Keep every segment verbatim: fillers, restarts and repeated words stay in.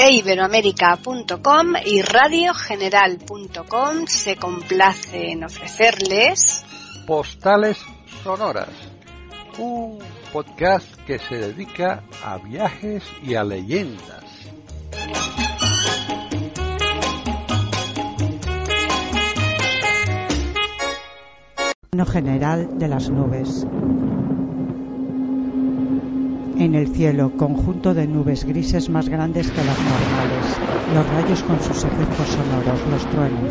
e iberoamérica punto com y radio general punto com se complace en ofrecerles Postales Sonoras, un podcast que se dedica a viajes y a leyendas. General de las nubes. En el cielo, conjunto de nubes grises más grandes que las normales, los rayos con sus efectos sonoros, los truenos.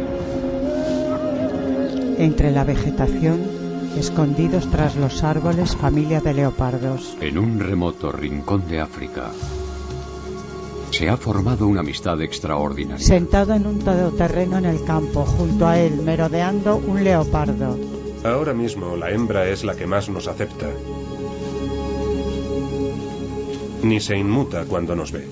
Entre la vegetación, escondidos tras los árboles, familia de leopardos. En un remoto rincón de África se ha formado una amistad extraordinaria. Sentado en un todoterreno en el campo, junto a él, merodeando un leopardo. Ahora mismo la hembra es la que más nos acepta. Ni se inmuta cuando nos ve.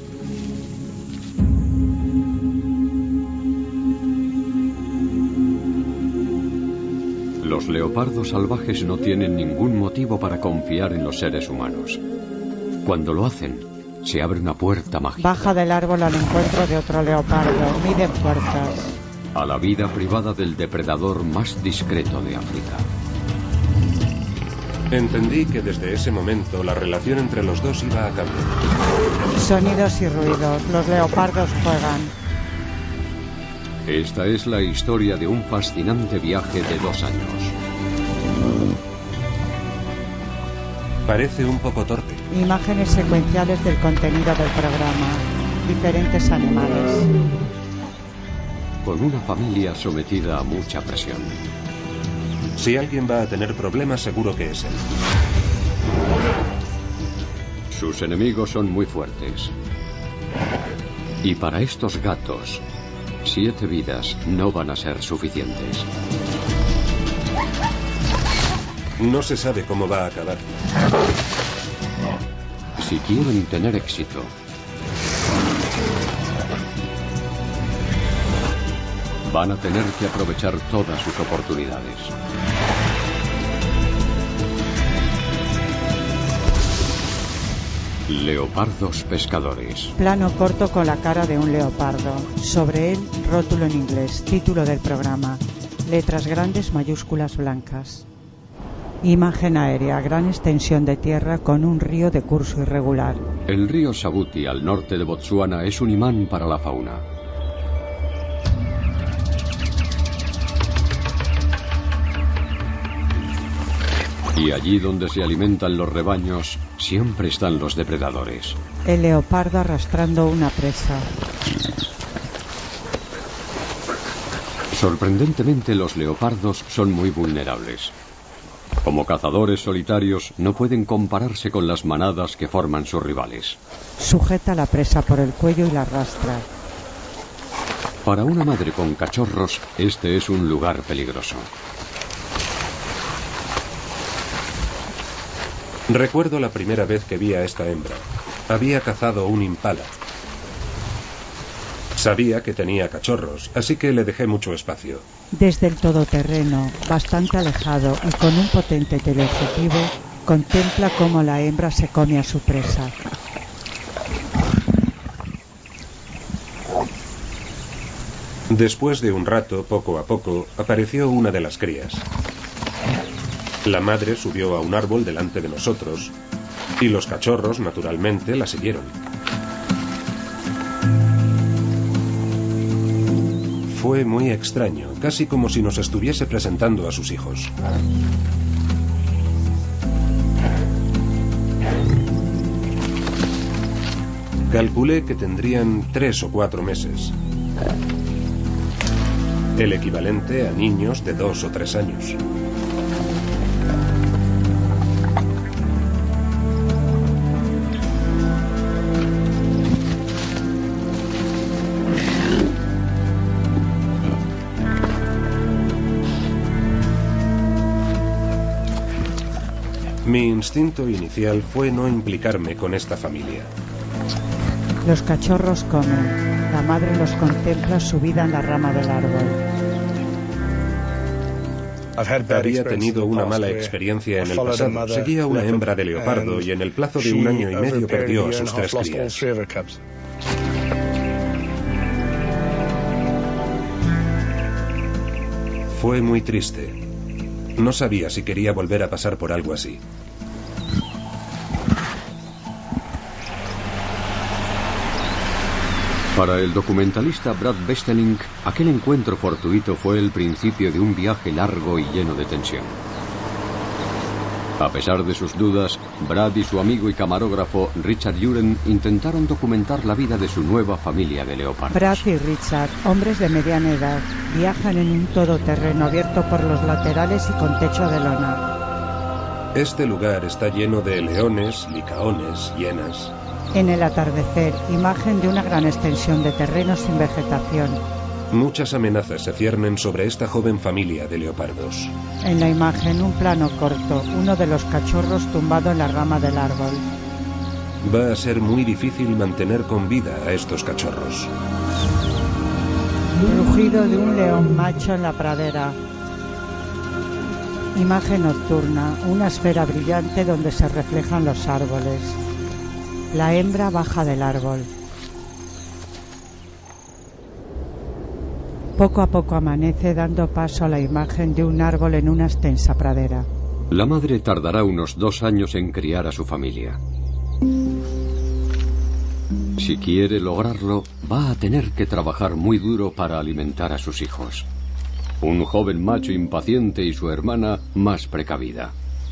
Los leopardos salvajes no tienen ningún motivo para confiar en los seres humanos. Cuando lo hacen, se abre una puerta mágica. Baja del árbol al encuentro de otro leopardo. Miden fuerzas. A la vida privada del depredador más discreto de África. Entendí que desde ese momento la relación entre los dos iba a cambiar. Sonidos y ruidos. Los leopardos juegan. Esta es la historia de un fascinante viaje de dos años. Parece un poco torpe. Imágenes secuenciales del contenido del programa. Diferentes animales. Con una familia sometida a mucha presión. Si alguien va a tener problemas, seguro que es él. Sus enemigos son muy fuertes. Y para estos gatos, siete vidas no van a ser suficientes. No se sabe cómo va a acabar. Si quieren tener éxito, van a tener que aprovechar todas sus oportunidades. Leopardos pescadores. Plano corto con la cara de un leopardo. Sobre él, rótulo en inglés. Título del programa. Letras grandes, mayúsculas blancas. Imagen aérea. Gran extensión de tierra con un río de curso irregular. El río Sabuti, al norte de Botsuana, es un imán para la fauna. Y allí donde se alimentan los rebaños, siempre están los depredadores. El leopardo arrastrando una presa. Sorprendentemente, los leopardos son muy vulnerables. Como cazadores solitarios, no pueden compararse con las manadas que forman sus rivales. Sujeta la presa por el cuello y la arrastra. Para una madre con cachorros, este es un lugar peligroso. Recuerdo la primera vez que vi a esta hembra. Había cazado un impala. Sabía que tenía cachorros, así que le dejé mucho espacio. Desde el todoterreno, bastante alejado y con un potente teleobjetivo, contempla cómo la hembra se come a su presa. Después de un rato, poco a poco, apareció una de las crías. La madre subió a un árbol delante de nosotros y los cachorros, naturalmente, la siguieron. Fue muy extraño, casi como si nos estuviese presentando a sus hijos. Calculé que tendrían tres o cuatro meses. El equivalente a niños de dos o tres años. Mi instinto inicial fue no implicarme con esta familia. Los cachorros comen. La madre los contempla subida en la rama del árbol. Había tenido una mala experiencia en el pasado. Seguía una hembra de leopardo y en el plazo de un año y medio perdió a sus tres crías. Fue muy triste. No sabía si quería volver a pasar por algo así. Para el documentalista Brad Bestelink, aquel encuentro fortuito fue el principio de un viaje largo y lleno de tensión. A pesar de sus dudas, Brad y su amigo y camarógrafo Richard Uren intentaron documentar la vida de su nueva familia de leopardos. Brad y Richard, hombres de mediana edad, viajan en un todoterreno abierto por los laterales y con techo de lona. Este lugar está lleno de leones, licaones, hienas. En el atardecer, imagen de una gran extensión de terreno sin vegetación. Muchas amenazas se ciernen sobre esta joven familia de leopardos. En la imagen, un plano corto, uno de los cachorros tumbado en la rama del árbol. Va a ser muy difícil mantener con vida a estos cachorros. Rugido de un león macho en la pradera. Imagen nocturna, una esfera brillante donde se reflejan los árboles. La hembra baja del árbol. Poco a poco amanece, dando paso a la imagen de un árbol en una extensa pradera. La madre tardará unos dos años en criar a su familia. Si quiere lograrlo, va a tener que trabajar muy duro para alimentar a sus hijos. Un joven macho impaciente y su hermana más precavida.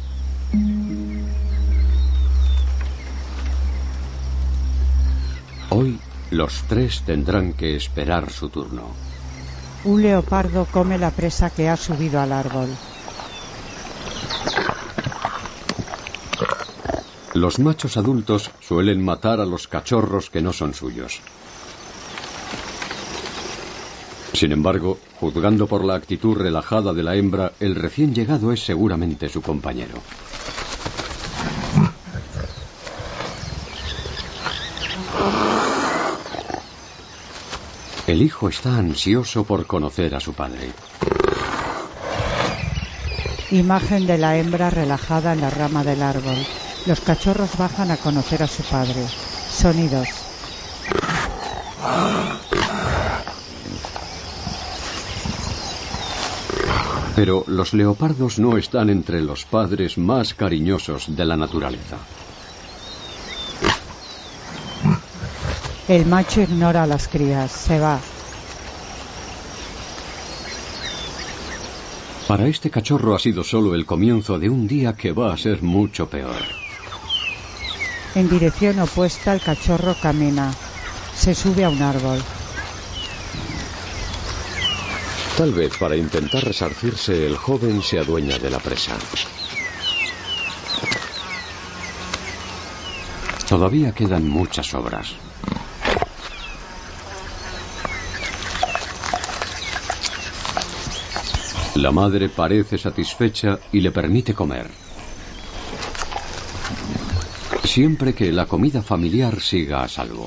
Hoy, los tres tendrán que esperar su turno. Un leopardo come la presa que ha subido al árbol. Los machos adultos suelen matar a los cachorros que no son suyos. Sin embargo, juzgando por la actitud relajada de la hembra, el recién llegado es seguramente su compañero. El hijo está ansioso por conocer a su padre. Imagen de la hembra relajada en la rama del árbol. Los cachorros bajan a conocer a su padre. Sonidos. Pero los leopardos no están entre los padres más cariñosos de la naturaleza. El macho ignora a las crías, se va. Para este cachorro ha sido solo el comienzo de un día que va a ser mucho peor. En dirección opuesta, el cachorro camina. Se sube a un árbol. Tal vez para intentar resarcirse, el joven se adueña de la presa. Todavía quedan muchas obras. La madre parece satisfecha y le permite comer. Siempre que la comida familiar siga a salvo.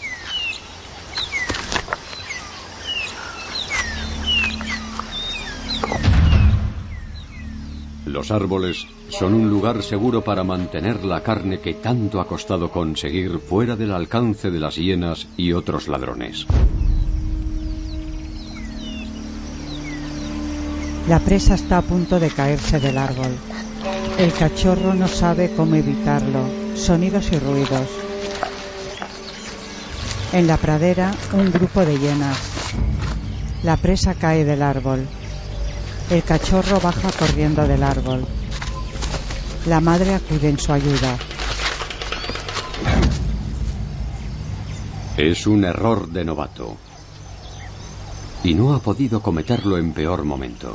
Los árboles son un lugar seguro para mantener la carne que tanto ha costado conseguir fuera del alcance de las hienas y otros ladrones. La presa está a punto de caerse del árbol. El cachorro no sabe cómo evitarlo. Sonidos y ruidos. En la pradera, un grupo de hienas. La presa cae del árbol. El cachorro baja corriendo del árbol. La madre acude en su ayuda. Es un error de novato. Y no ha podido cometerlo en peor momento.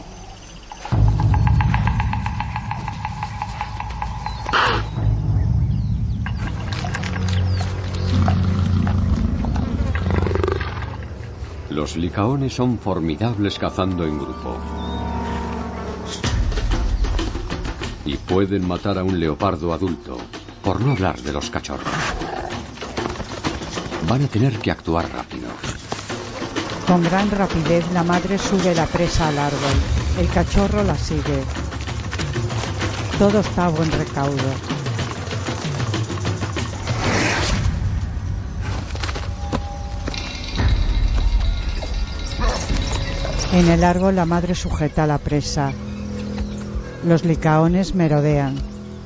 Los licaones son formidables cazando en grupo. Y pueden matar a un leopardo adulto, por no hablar de los cachorros. Van a tener que actuar rápido. Con gran rapidez la madre sube la presa al árbol. El cachorro la sigue. Todo está a buen recaudo. En el árbol la madre sujeta a la presa. Los licaones merodean.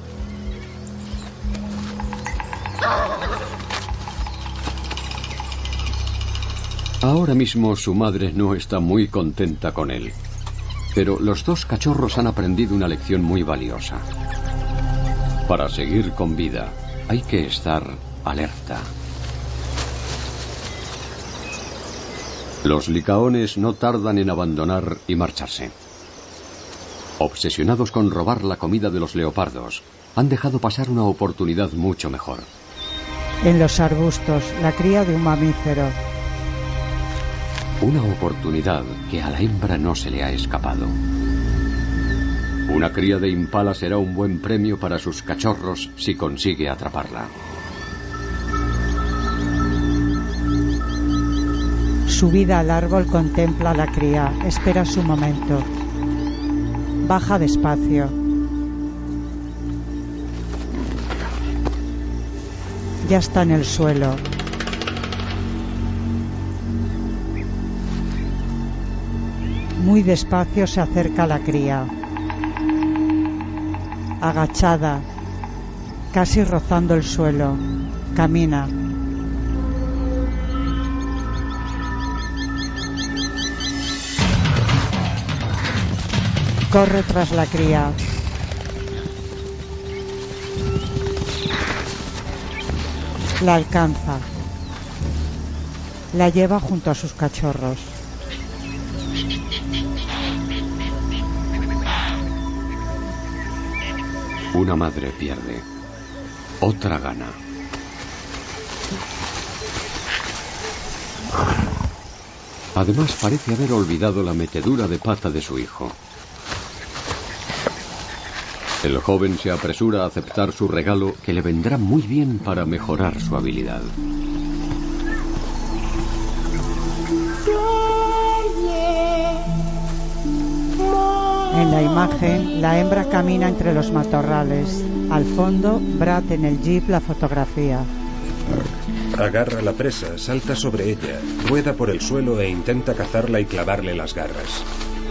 Ahora mismo su madre no está muy contenta con él, pero los dos cachorros han aprendido una lección muy valiosa. Para seguir con vida hay que estar alerta. Los licaones no tardan en abandonar y marcharse. Obsesionados con robar la comida de los leopardos, han dejado pasar una oportunidad mucho mejor. En los arbustos, la cría de un mamífero. Una oportunidad que a la hembra no se le ha escapado. Una cría de impala será un buen premio para sus cachorros si consigue atraparla. Subida al árbol contempla a la cría, espera su momento. Baja despacio. Ya está en el suelo. Muy despacio se acerca a la cría. Agachada, casi rozando el suelo, camina. Corre tras la cría. La alcanza. La lleva junto a sus cachorros. Una madre pierde, otra gana. Además parece haber olvidado la metedura de pata de su hijo. El joven se apresura a aceptar su regalo, que le vendrá muy bien para mejorar su habilidad. En la imagen, la hembra camina entre los matorrales. Al fondo, Brad en el jeep la fotografía. Agarra la presa, salta sobre ella, rueda por el suelo e intenta cazarla y clavarle las garras.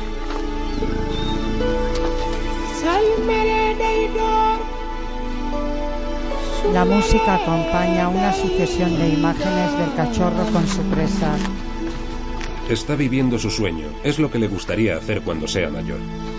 La música acompaña una sucesión de imágenes del cachorro con su presa. Está viviendo su sueño. Es lo que le gustaría hacer cuando sea mayor.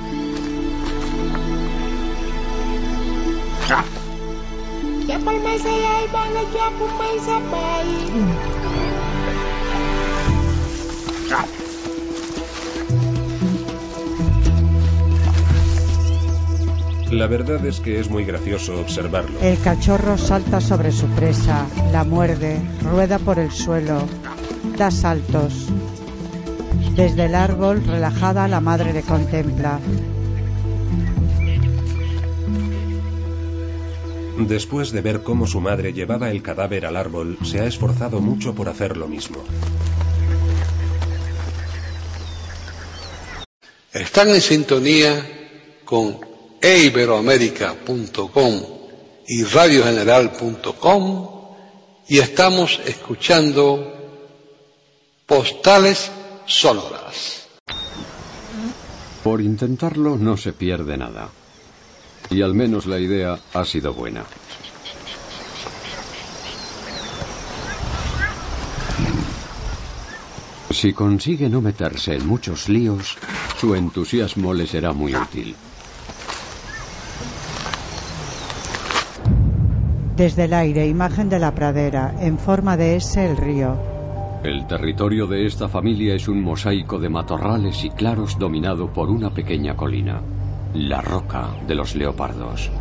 La verdad es que es muy gracioso observarlo. El cachorro salta sobre su presa, la muerde, rueda por el suelo, da saltos. Desde el árbol, relajada, la madre le contempla. Después de ver cómo su madre llevaba el cadáver al árbol, se ha esforzado mucho por hacer lo mismo. Están en sintonía con e iberoamérica punto com y radio general punto com y estamos escuchando Postales Sonoras. Por intentarlo no se pierde nada. Y al menos la idea ha sido buena. Si consigue no meterse en muchos líos, su entusiasmo le será muy útil. Desde el aire, imagen de la pradera, en forma de S el río. El territorio de esta familia es un mosaico de matorrales y claros dominado por una pequeña colina, la roca de los leopardos.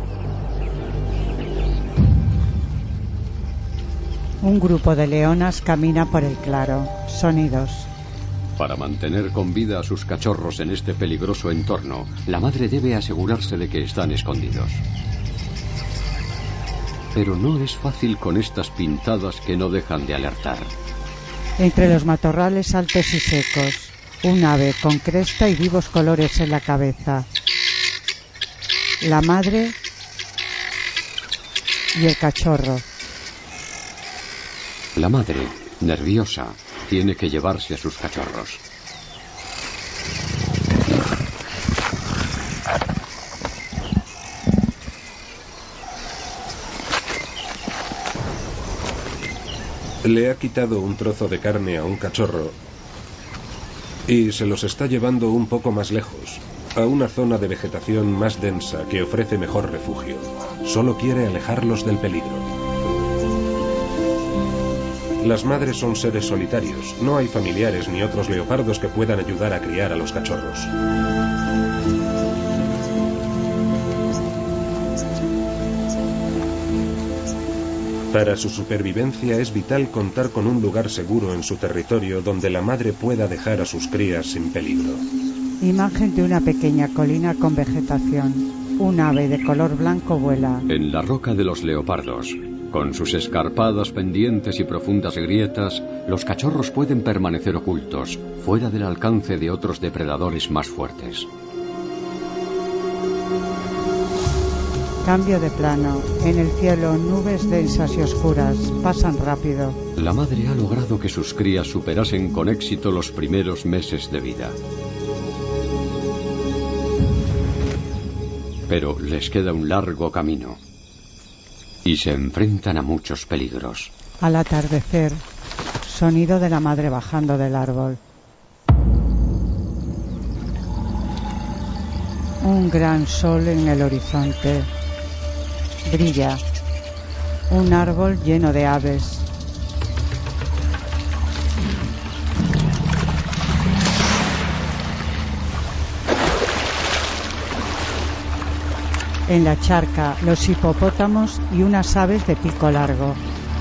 Un grupo de leonas camina por el claro. Sonidos. Para mantener con vida a sus cachorros en este peligroso entorno, la madre debe asegurarse de que están escondidos. Pero no es fácil con estas pintadas que no dejan de alertar. Entre los matorrales altos y secos, un ave con cresta y vivos colores en la cabeza. La madre y el cachorro. La madre, nerviosa, tiene que llevarse a sus cachorros. Le ha quitado un trozo de carne a un cachorro y se los está llevando un poco más lejos, a una zona de vegetación más densa que ofrece mejor refugio. Solo quiere alejarlos del peligro. Las madres son seres solitarios. No hay familiares ni otros leopardos que puedan ayudar a criar a los cachorros. Para su supervivencia es vital contar con un lugar seguro en su territorio donde la madre pueda dejar a sus crías sin peligro. Imagen de una pequeña colina con vegetación. Un ave de color blanco vuela. En la roca de los leopardos, con sus escarpadas pendientes y profundas grietas, los cachorros pueden permanecer ocultos, fuera del alcance de otros depredadores más fuertes. Cambio de plano. En el cielo, nubes densas y oscuras. Pasan rápido. La madre ha logrado que sus crías superasen con éxito los primeros meses de vida. Pero les queda un largo camino. Y se enfrentan a muchos peligros. Al atardecer, sonido de la madre bajando del árbol. Un gran sol en el horizonte. Brilla. Un árbol lleno de aves. En la charca, los hipopótamos y unas aves de pico largo.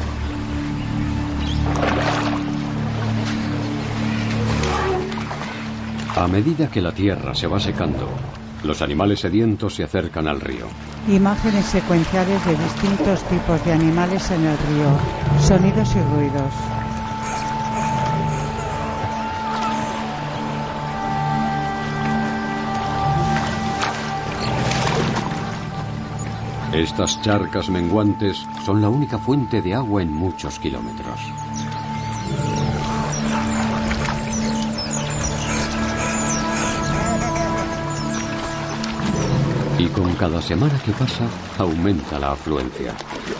A medida que la tierra se va secando, los animales sedientos se acercan al río. Imágenes secuenciales de distintos tipos de animales en el río. Sonidos y ruidos. Estas charcas menguantes son la única fuente de agua en muchos kilómetros. Y con cada semana que pasa, aumenta la afluencia.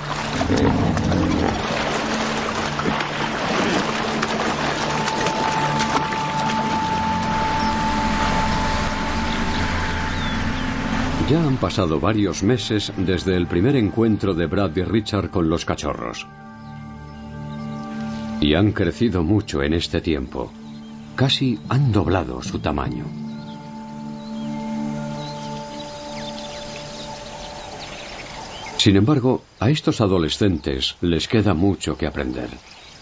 Ya han pasado varios meses desde el primer encuentro de Brad y Richard con los cachorros. Y han crecido mucho en este tiempo. Casi han doblado su tamaño. Sin embargo, a estos adolescentes les queda mucho que aprender.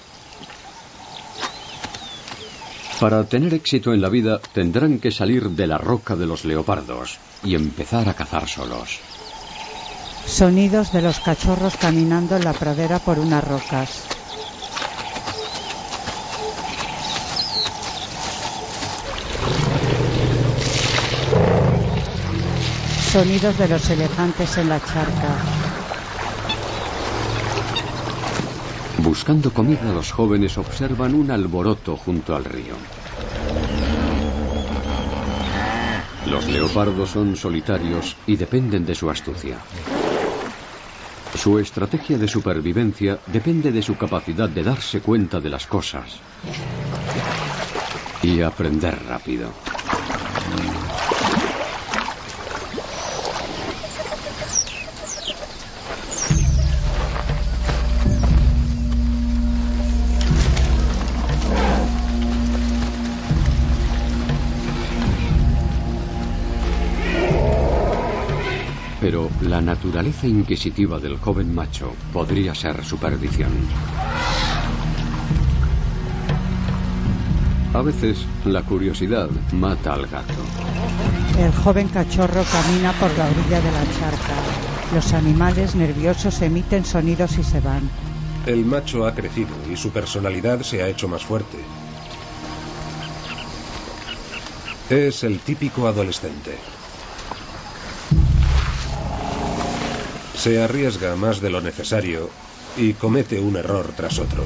Para tener éxito en la vida tendrán que salir de la roca de los leopardos y empezar a cazar solos. Sonidos de los cachorros caminando en la pradera por unas rocas. Sonidos de los elefantes en la charca. Buscando comida, los jóvenes observan un alboroto junto al río. Los leopardos son solitarios y dependen de su astucia. Su estrategia de supervivencia depende de su capacidad de darse cuenta de las cosas y aprender rápido. Pero la naturaleza inquisitiva del joven macho podría ser su perdición. A veces, la curiosidad mata al gato. El joven cachorro camina por la orilla de la charca. Los animales nerviosos emiten sonidos y se van. El macho ha crecido y su personalidad se ha hecho más fuerte. Es el típico adolescente. Se arriesga más de lo necesario y comete un error tras otro.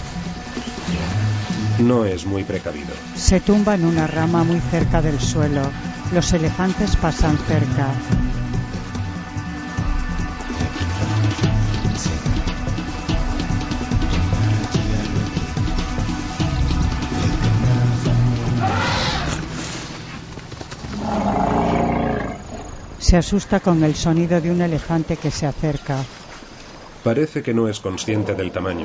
No es muy precavido. Se tumba en una rama muy cerca del suelo. Los elefantes pasan cerca. Se asusta con el sonido de un elefante que se acerca. Parece que no es consciente del tamaño.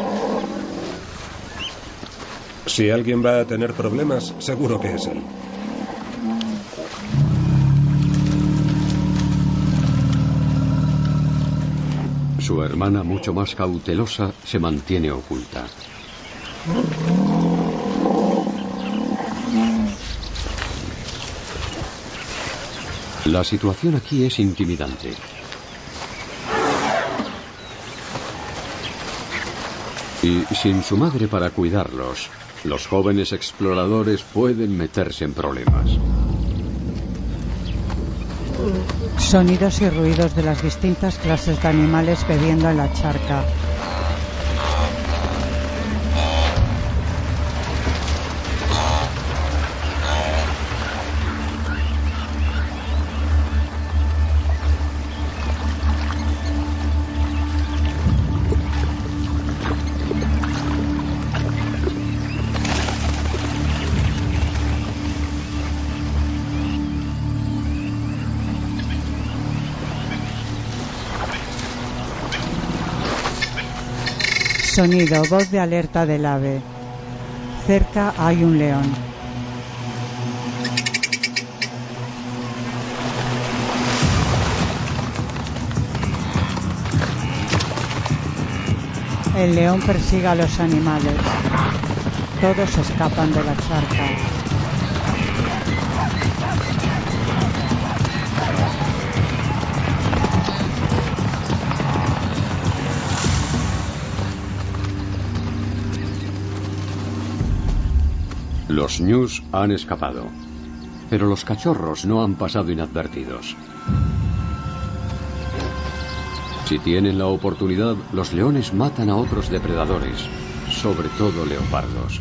Si alguien va a tener problemas, seguro que es él. Su hermana, mucho más cautelosa, se mantiene oculta. La situación aquí es intimidante. Y sin su madre para cuidarlos, los jóvenes exploradores pueden meterse en problemas. Sonidos y ruidos de las distintas clases de animales bebiendo en la charca. Sonido, voz de alerta del ave. Cerca hay un león. El león persigue a los animales. Todos escapan de la charca. Los ñus han escapado, pero los cachorros no han pasado inadvertidos. Si tienen la oportunidad, los leones matan a otros depredadores, sobre todo leopardos.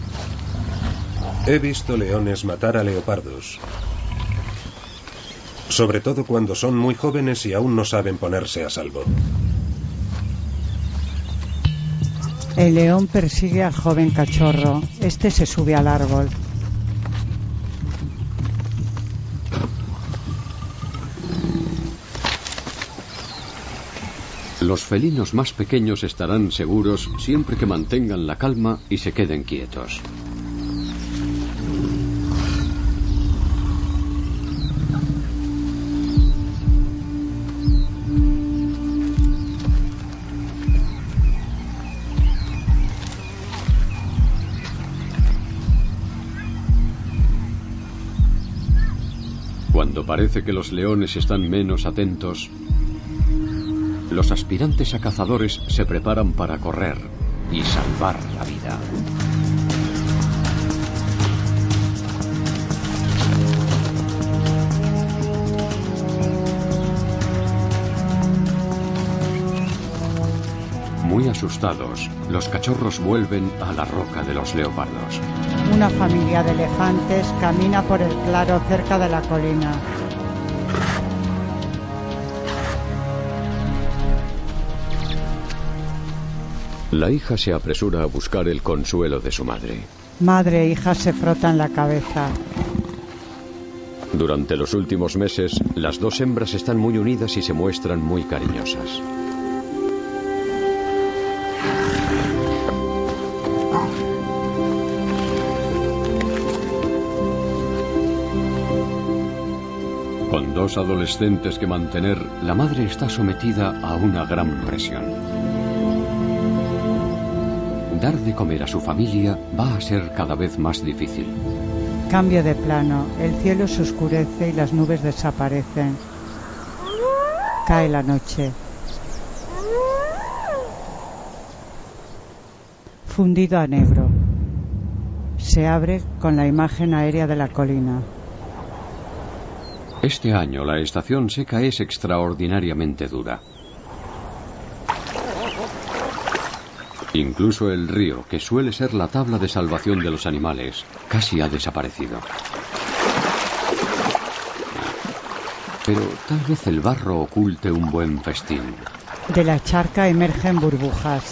He visto leones matar a leopardos, sobre todo cuando son muy jóvenes y aún no saben ponerse a salvo. El león persigue al joven cachorro. Este se sube al árbol. Los felinos más pequeños estarán seguros siempre que mantengan la calma y se queden quietos. Cuando parece que los leones están menos atentos, los aspirantes a cazadores se preparan para correr y salvar la vida. Muy asustados, los cachorros vuelven a la roca de los leopardos. Una familia de elefantes camina por el claro cerca de la colina. La hija se apresura a buscar el consuelo de su madre. Madre e hija se frotan la cabeza. Durante los últimos meses, las dos hembras están muy unidas y se muestran muy cariñosas. Con dos adolescentes que mantener, la madre está sometida a una gran presión. Dar de comer a su familia va a ser cada vez más difícil. Cambio de plano. El cielo se oscurece y las nubes desaparecen. Cae la noche. Fundido a negro. Se abre con la imagen aérea de la colina. Este año la estación seca es extraordinariamente dura. Incluso el río, que suele ser la tabla de salvación de los animales, casi ha desaparecido. Pero tal vez el barro oculte un buen festín. De la charca emergen burbujas.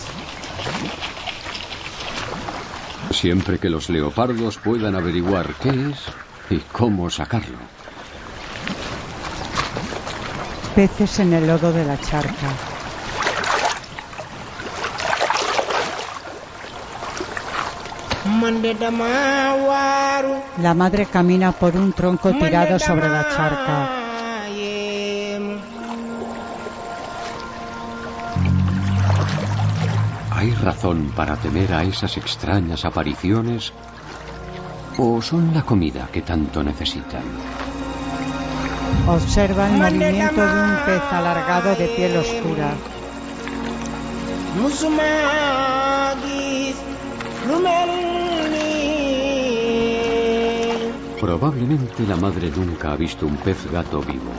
Siempre que los leopardos puedan averiguar qué es y cómo sacarlo. Peces en el lodo de la charca. La madre camina por un tronco tirado sobre la charca. ¿Hay razón para temer a esas extrañas apariciones? ¿O son la comida que tanto necesitan? Observa el movimiento de un pez alargado de piel oscura. Probablemente la madre nunca ha visto un pez gato vivo.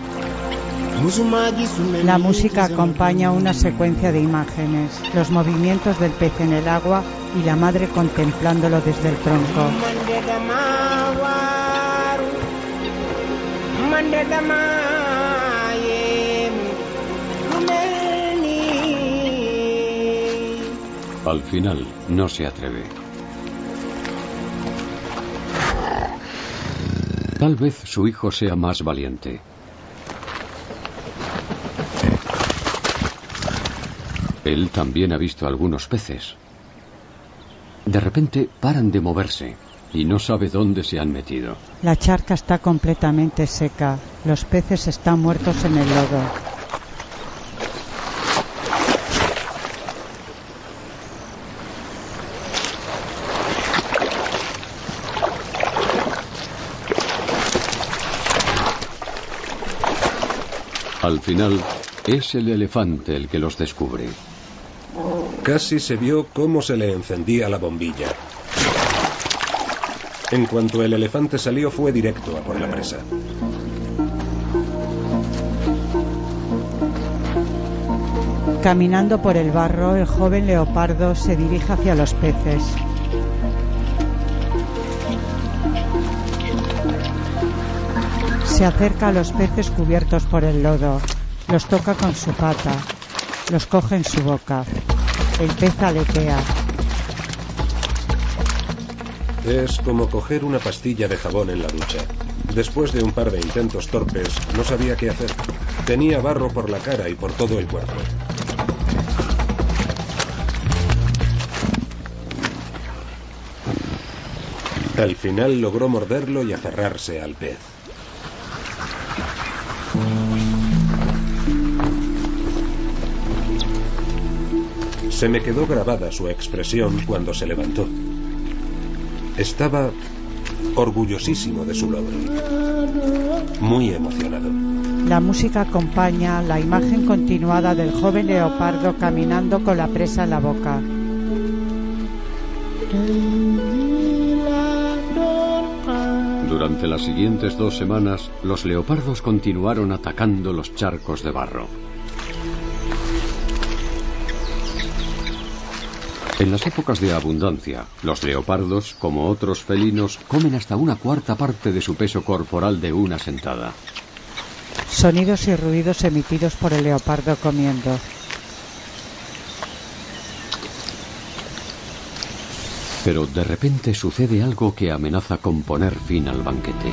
La música acompaña una secuencia de imágenes, los movimientos del pez en el agua y la madre contemplándolo desde el tronco. Al final, no se atreve. Tal vez su hijo sea más valiente. Él también ha visto algunos peces. De repente paran de moverse y no sabe dónde se han metido. La charca está completamente seca. Los peces están muertos en el lodo. Al final, es el elefante el que los descubre. Casi se vio cómo se le encendía la bombilla. En cuanto el elefante salió, fue directo a por la presa. Caminando por el barro, el joven leopardo se dirige hacia los peces. Se acerca a los peces cubiertos por el lodo. Los toca con su pata. Los coge en su boca. El pez aletea. Es como coger una pastilla de jabón en la ducha. Después de un par de intentos torpes, no sabía qué hacer. Tenía barro por la cara y por todo el cuerpo. Al final logró morderlo y aferrarse al pez. Se me quedó grabada su expresión cuando se levantó. Estaba orgullosísimo de su logro. Muy emocionado. La música acompaña la imagen continuada del joven leopardo caminando con la presa en la boca. Durante las siguientes dos semanas, los leopardos continuaron atacando los charcos de barro. En las épocas de abundancia, los leopardos, como otros felinos, comen hasta una cuarta parte de su peso corporal de una sentada. Sonidos y ruidos emitidos por el leopardo comiendo. Pero de repente sucede algo que amenaza con poner fin al banquete.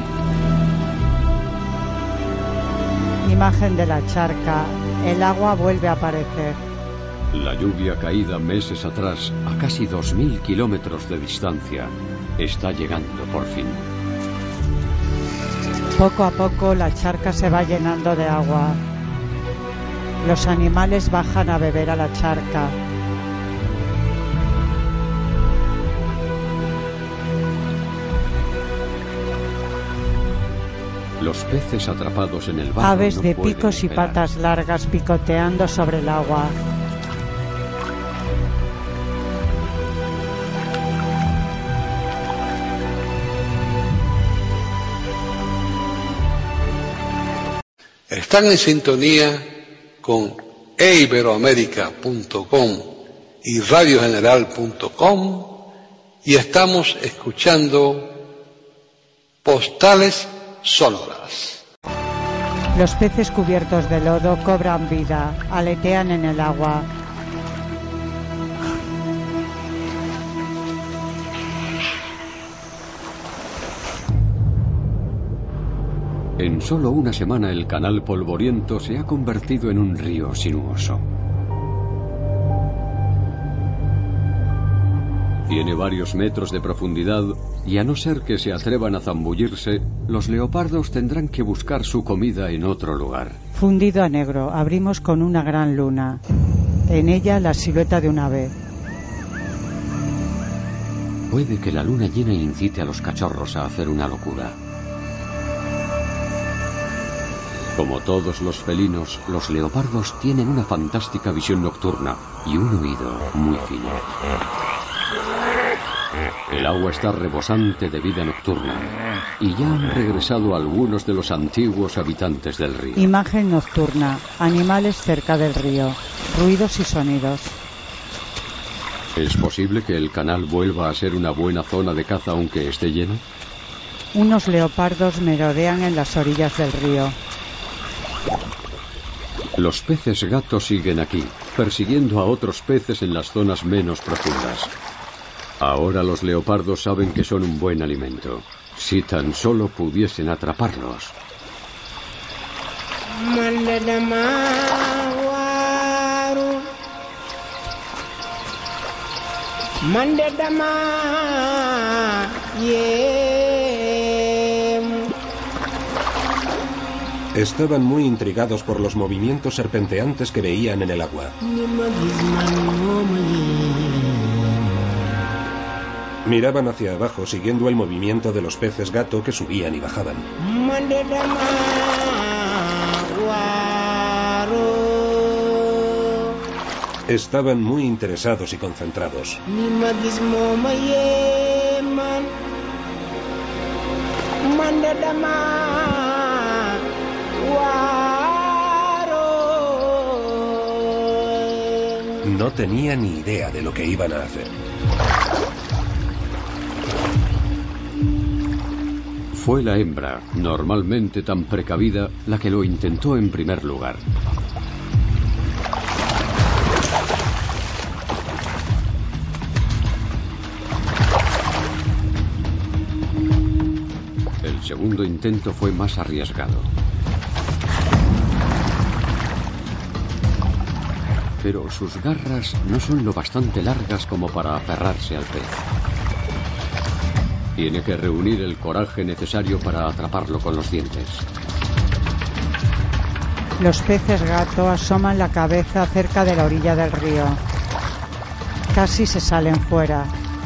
Imagen de la charca. El agua vuelve a aparecer. La lluvia caída meses atrás, a casi dos mil kilómetros de distancia, está llegando por fin. Poco a poco la charca se va llenando de agua. Los animales bajan a beber a la charca. Los peces atrapados en el barro Aves no de pueden picos y esperar. patas largas picoteando sobre el agua. Están en sintonía con e iberoamérica punto com y radio general punto com y estamos escuchando Postales Sonoras. Los peces cubiertos de lodo cobran vida, aletean en el agua. En solo una semana el canal polvoriento se ha convertido en un río sinuoso. Tiene varios metros de profundidad y a no ser que se atrevan a zambullirse, los leopardos tendrán que buscar su comida en otro lugar. Fundido a negro, abrimos con una gran luna. En ella la silueta de un ave. Puede que la luna llena incite a los cachorros a hacer una locura. Como todos los felinos, los leopardos tienen una fantástica visión nocturna y un oído muy fino. El agua está rebosante de vida nocturna y ya han regresado algunos de los antiguos habitantes del río. Imagen nocturna. Animales cerca del río. Ruidos y sonidos. ¿Es posible que el canal vuelva a ser una buena zona de caza aunque esté lleno? Unos leopardos merodean en las orillas del río. Los peces gato siguen aquí, persiguiendo a otros peces en las zonas menos profundas. Ahora los leopardos saben que son un buen alimento. Si tan solo pudiesen atraparlos. Estaban muy intrigados por los movimientos serpenteantes que veían en el agua. Miraban hacia abajo siguiendo el movimiento de los peces gato que subían y bajaban. Estaban muy interesados y concentrados. No tenía ni idea de lo que iban a hacer. Fue la hembra, normalmente tan precavida, la que lo intentó en primer lugar. El segundo intento fue más arriesgado. Pero sus garras no son lo bastante largas como para aferrarse al pez. Tiene que reunir el coraje necesario para atraparlo con los dientes. Los peces gato asoman la cabeza cerca de la orilla del río. Casi se salen fuera.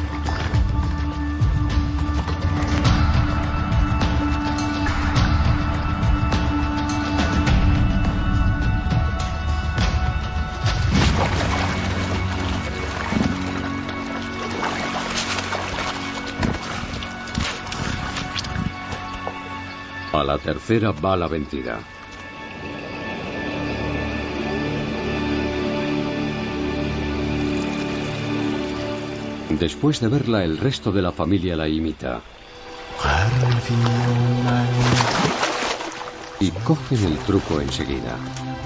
A la tercera va la vencida. Después de verla, el resto de la familia la imita. Y cogen el truco enseguida.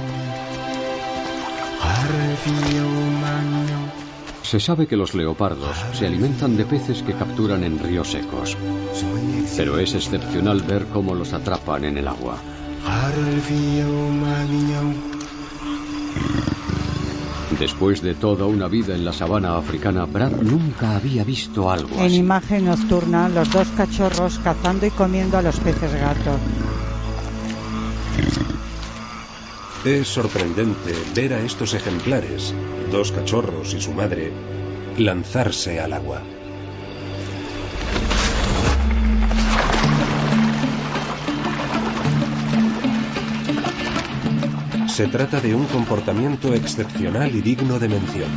Se sabe que los leopardos se alimentan de peces que capturan en ríos secos, pero es excepcional ver cómo los atrapan en el agua. Después de toda una vida en la sabana africana, Brad nunca había visto algo así. En imagen nocturna, los dos cachorros cazando y comiendo a los peces gato. Es sorprendente ver a estos ejemplares, dos cachorros y su madre, lanzarse al agua. Se trata de un comportamiento excepcional y digno de mención.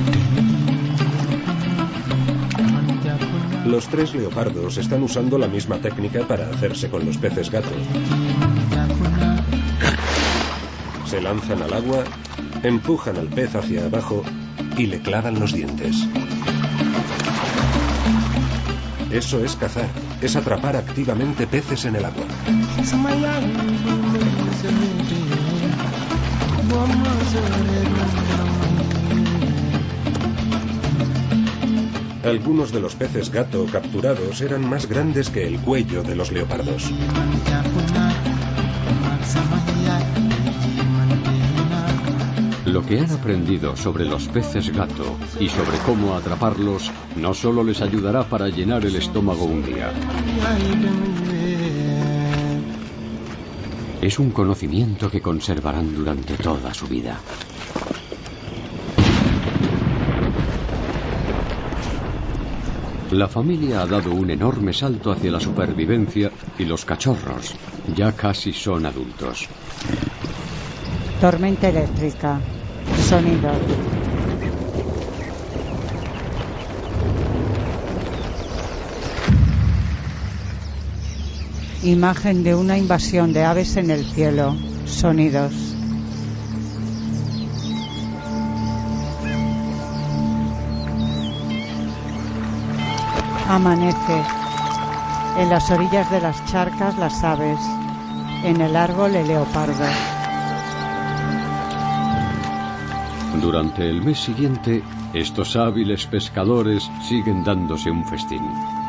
Los tres leopardos están usando la misma técnica para hacerse con los peces gatos. Se lanzan al agua, empujan al pez hacia abajo y le clavan los dientes. Eso es cazar, es atrapar activamente peces en el agua. Algunos de los peces gato capturados eran más grandes que el cuello de los leopardos. Lo que han aprendido sobre los peces gato y sobre cómo atraparlos no solo les ayudará para llenar el estómago un día. Es un conocimiento que conservarán durante toda su vida. La familia ha dado un enorme salto hacia la supervivencia y los cachorros ya casi son adultos. Tormenta eléctrica. Sonido. Imagen de una invasión de aves en el cielo. Sonidos. Amanece. En las orillas de las charcas las aves. En el árbol el leopardo. Durante el mes siguiente, estos hábiles pescadores siguen dándose un festín.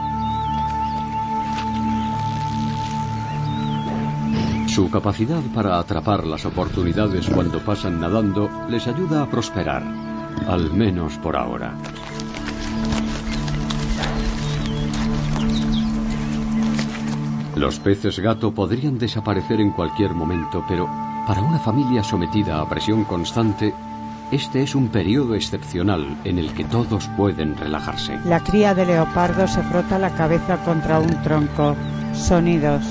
Su capacidad para atrapar las oportunidades cuando pasan nadando les ayuda a prosperar, al menos por ahora. Los peces gato podrían desaparecer en cualquier momento, pero para una familia sometida a presión constante, este es un periodo excepcional en el que todos pueden relajarse. La cría de leopardo se frota la cabeza contra un tronco. Sonidos.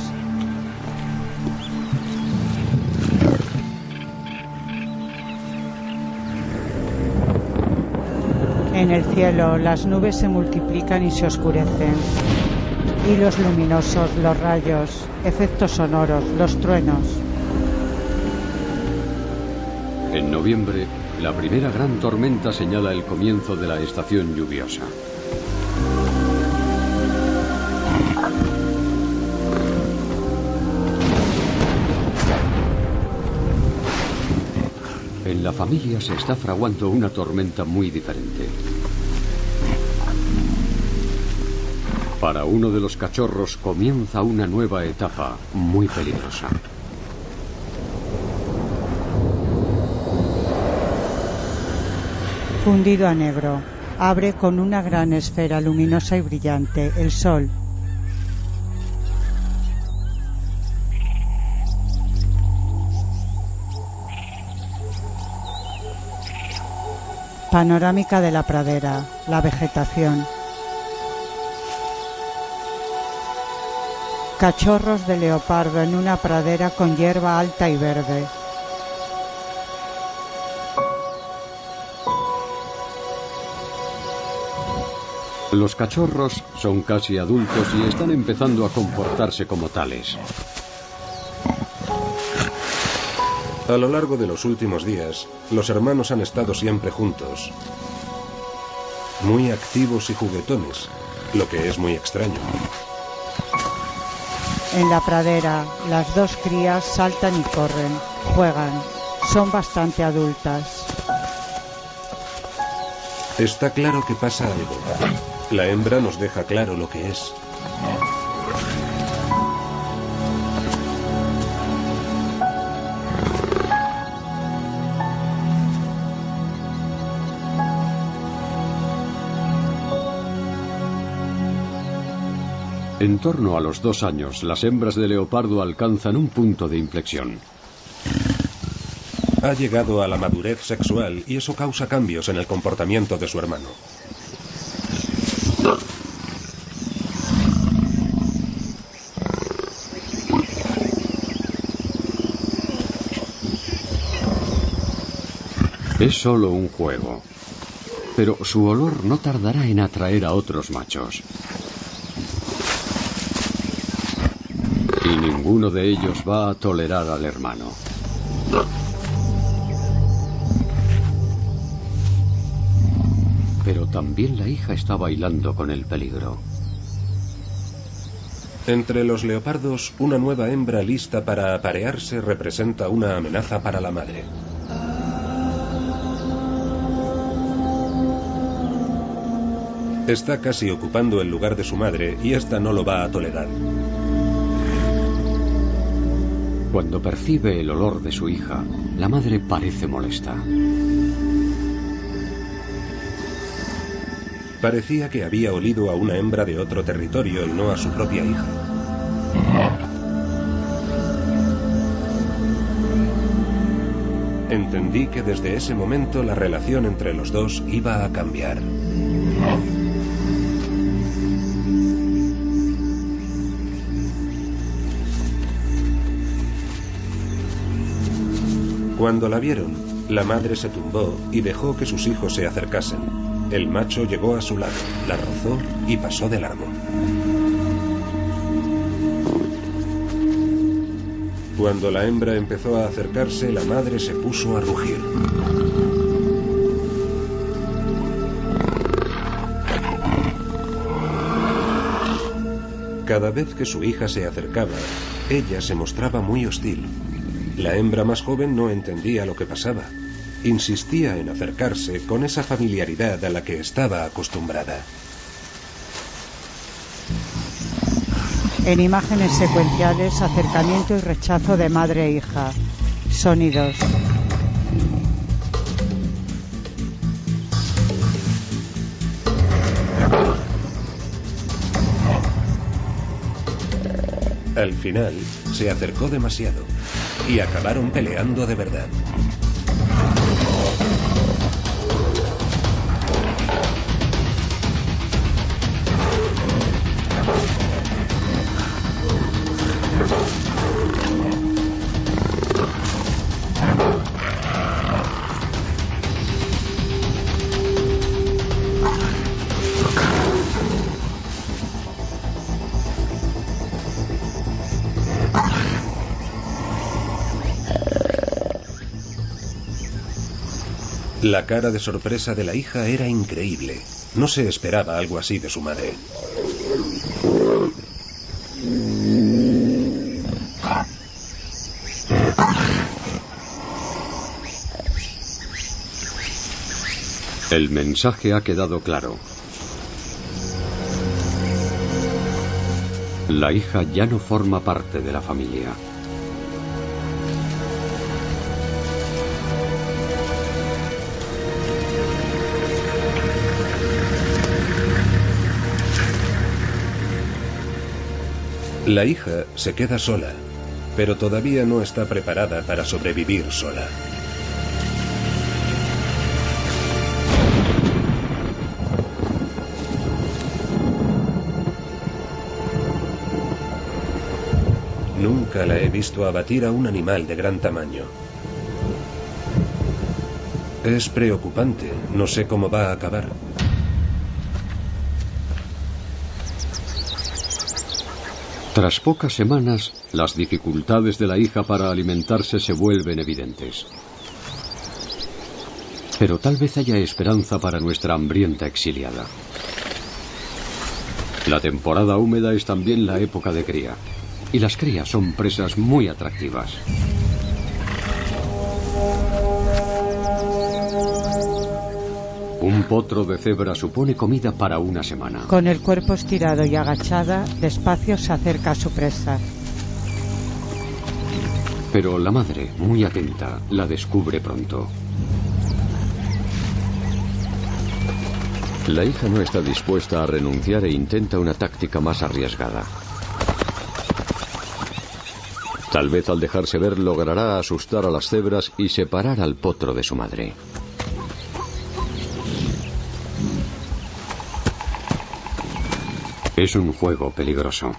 En el cielo, las nubes se multiplican y se oscurecen. Hilos luminosos, los rayos, efectos sonoros, los truenos. En noviembre, la primera gran tormenta señala el comienzo de la estación lluviosa. En la familia se está fraguando una tormenta muy diferente. Para uno de los cachorros comienza una nueva etapa muy peligrosa. Fundido a negro. Abre con una gran esfera luminosa y brillante. El sol. Panorámica de la pradera. La vegetación. Cachorros de leopardo en una pradera con hierba alta y verde. Los cachorros son casi adultos y están empezando a comportarse como tales. A lo largo de los últimos días, los hermanos han estado siempre juntos, muy activos y juguetones, lo que es muy extraño. En la pradera, las dos crías saltan y corren, juegan, son bastante adultas. Está claro que pasa algo. La hembra nos deja claro lo que es. En torno a los dos años, las hembras de leopardo alcanzan un punto de inflexión. Ha llegado a la madurez sexual y eso causa cambios en el comportamiento de su hermano. Es solo un juego, pero su olor no tardará en atraer a otros machos. Y ninguno de ellos va a tolerar al hermano. Pero también la hija está bailando con el peligro. Entre los leopardos, una nueva hembra lista para aparearse representa una amenaza para la madre. Está casi ocupando el lugar de su madre y esta no lo va a tolerar. Cuando percibe el olor de su hija, la madre parece molesta. Parecía que había olido a una hembra de otro territorio y no a su propia hija. Entendí que desde ese momento la relación entre los dos iba a cambiar. Cuando la vieron, la madre se tumbó y dejó que sus hijos se acercasen. El macho llegó a su lado, la rozó y pasó de largo. Cuando la hembra empezó a acercarse, la madre se puso a rugir. Cada vez que su hija se acercaba, ella se mostraba muy hostil. La hembra más joven no entendía lo que pasaba. Insistía en acercarse con esa familiaridad a la que estaba acostumbrada. En imágenes secuenciales, acercamiento y rechazo de madre e hija. Sonidos. Al final, se acercó demasiado y acabaron peleando de verdad. La cara de sorpresa de la hija era increíble. No se esperaba algo así de su madre. El mensaje ha quedado claro. La hija ya no forma parte de la familia. La hija se queda sola, pero todavía no está preparada para sobrevivir sola. Nunca la he visto abatir a un animal de gran tamaño. Es preocupante, no sé cómo va a acabar. Tras pocas semanas, las dificultades de la hija para alimentarse se vuelven evidentes. Pero tal vez haya esperanza para nuestra hambrienta exiliada. La temporada húmeda es también la época de cría, y las crías son presas muy atractivas. Un potro de cebra supone comida para una semana. Con el cuerpo estirado y agachada, despacio se acerca a su presa. Pero la madre, muy atenta, la descubre pronto. La hija no está dispuesta a renunciar e intenta una táctica más arriesgada. Tal vez al dejarse ver logrará asustar a las cebras y separar al potro de su madre. Es un juego peligroso.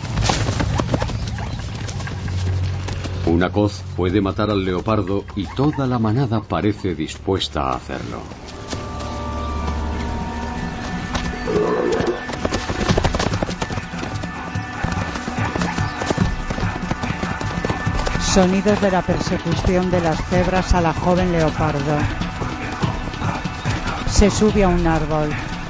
Una coz puede matar al leopardo y toda la manada parece dispuesta a hacerlo. Sonidos de la persecución de las cebras a la joven leopardo. Se sube a un árbol.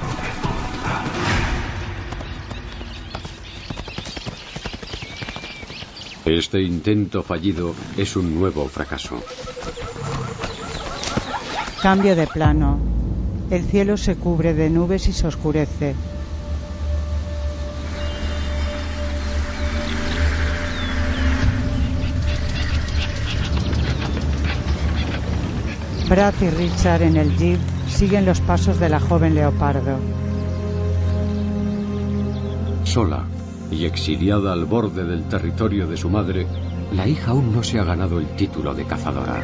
Este intento fallido es un nuevo fracaso. Cambio de plano. El cielo se cubre de nubes y se oscurece. Brad y Richard en el jeep siguen los pasos de la joven leopardo. Sola y exiliada al borde del territorio de su madre, la hija aún no se ha ganado el título de cazadora.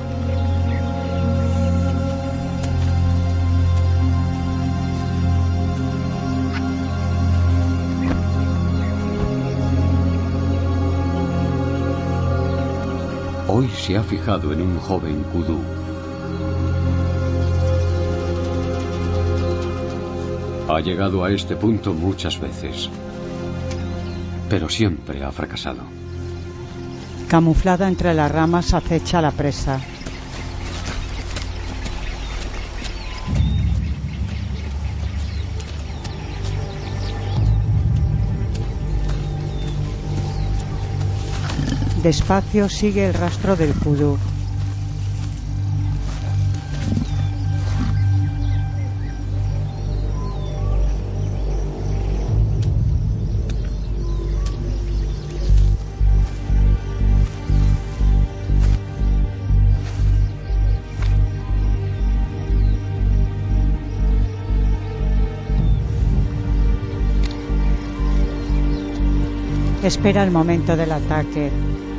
Hoy se ha fijado en un joven kudú. Ha llegado a este punto muchas veces, pero siempre ha fracasado. Camuflada entre las ramas acecha a la presa. Despacio sigue el rastro del kudú. Espera el momento del ataque.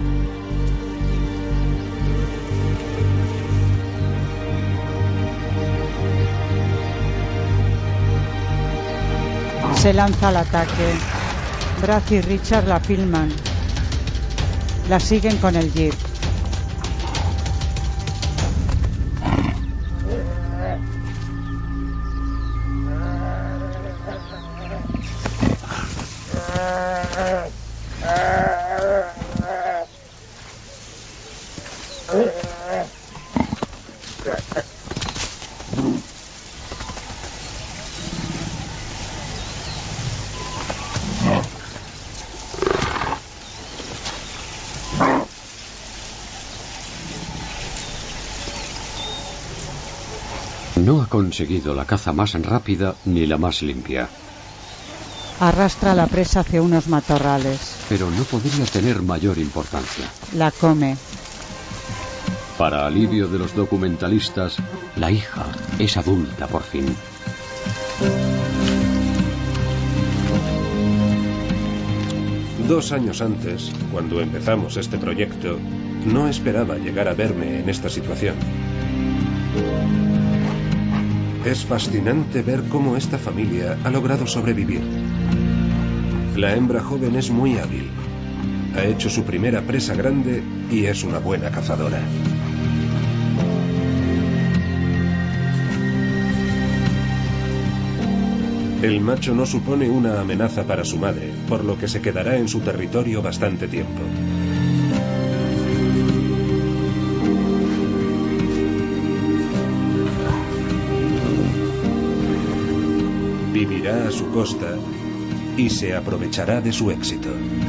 Se lanza al ataque. Brad y Richard la filman. La siguen con el jeep. No ha conseguido la caza más rápida ni la más limpia. Arrastra la presa hacia unos matorrales. Pero no podría tener mayor importancia. La come. Para alivio de los documentalistas, la hija es adulta por fin. Dos años antes, cuando empezamos este proyecto, no esperaba llegar a verme en esta situación. Es fascinante ver cómo esta familia ha logrado sobrevivir. La hembra joven es muy hábil. Ha hecho su primera presa grande y es una buena cazadora. El macho no supone una amenaza para su madre, por lo que se quedará en su territorio bastante tiempo. Vivirá a su costa y se aprovechará de su éxito.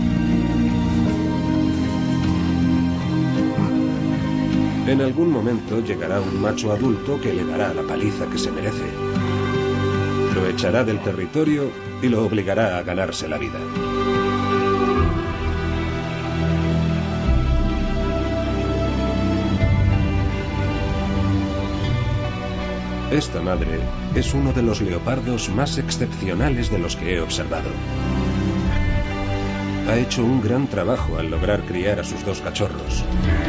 En algún momento llegará un macho adulto que le dará la paliza que se merece. Lo echará del territorio y lo obligará a ganarse la vida. Esta madre es uno de los leopardos más excepcionales de los que he observado. Ha hecho un gran trabajo al lograr criar a sus dos cachorros.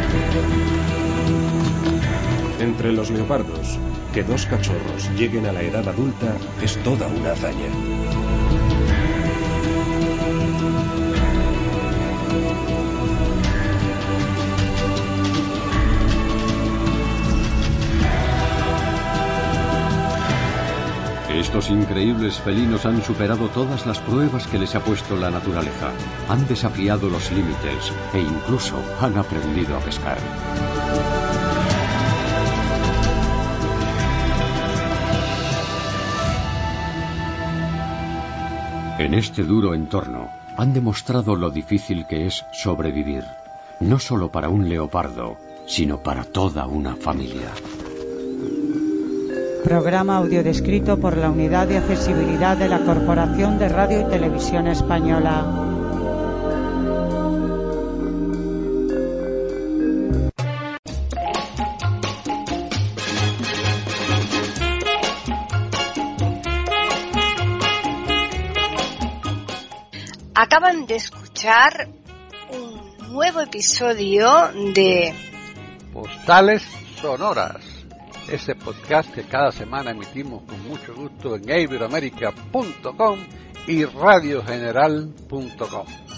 Entre los leopardos, que dos cachorros lleguen a la edad adulta es toda una hazaña. Estos increíbles felinos han superado todas las pruebas que les ha puesto la naturaleza. Han desafiado los límites e incluso han aprendido a pescar. En este duro entorno han demostrado lo difícil que es sobrevivir, no solo para un leopardo, sino para toda una familia. Programa audio descrito por la Unidad de Accesibilidad de la Corporación de Radio y Televisión Española. escuchar un nuevo episodio de Postales Sonoras, ese podcast que cada semana emitimos con mucho gusto en iberoamerica punto com y radio general punto com.